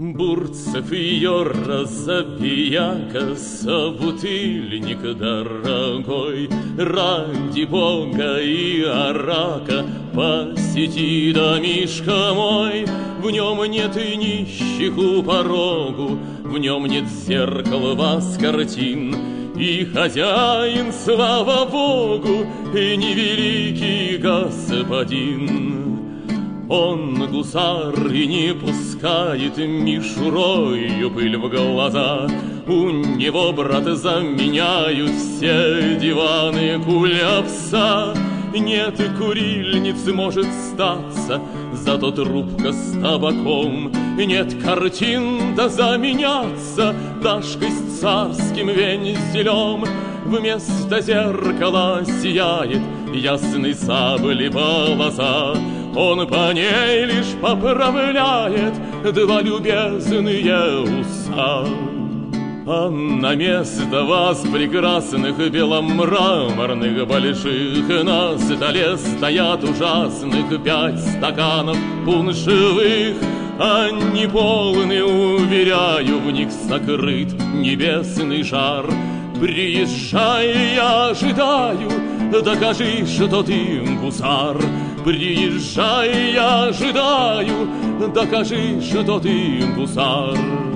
Бурцев ее разобияка, собутыльник дорогой, ради Бога и арака посети домишко мой. В нем нет и нищих у порогу, в нем нет зеркал, вас, картин, и хозяин, слава Богу, и невеликий господин. Он гусар и не пускает мишурою пыль в глаза. У него, брат, заменяют все диваны кулябса. Нет курильниц, может статься, зато трубка с табаком. Нет картин, да заменяться Дашкой с царским вензелем. Вместо зеркала сияет ясный сабли полоса. Он по ней лишь поправляет два любезные уса. А на место вас, прекрасных, беломраморных больших, на столе стоят ужасных 5 стаканов пуншевых. Они полны, уверяю, в них сокрыт небесный жар. Приезжай, я ожидаю, докажи, что ты гусар. Приезжай, я ожидаю, докажи, что ты гусар.